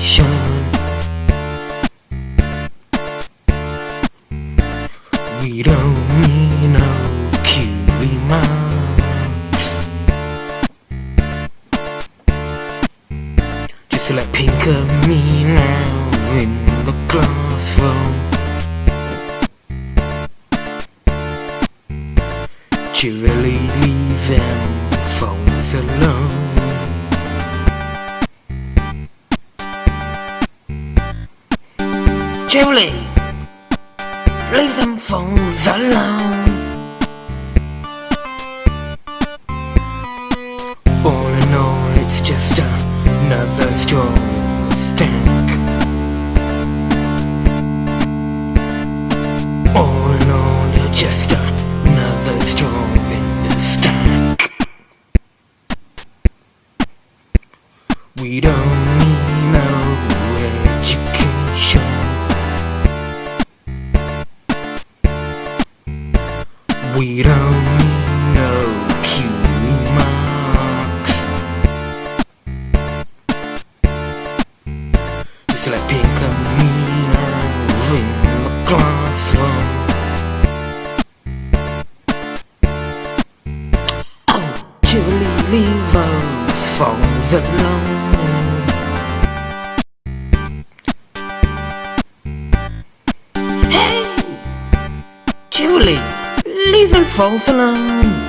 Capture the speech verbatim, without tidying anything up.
education. We don't need no cutie marks. Just let pink of me now in the classroom. Cheerily leave them phones alone. Cheerily leave them phones alone. All in all, it's just another straw stack. All in all, you're just another straw in the stack. We don't need no education. We don't need no cutie marks. Just let pink and me now in the classroom. Oh, Julie, leave those phones alone. Hey, Julie, leave them phones alone.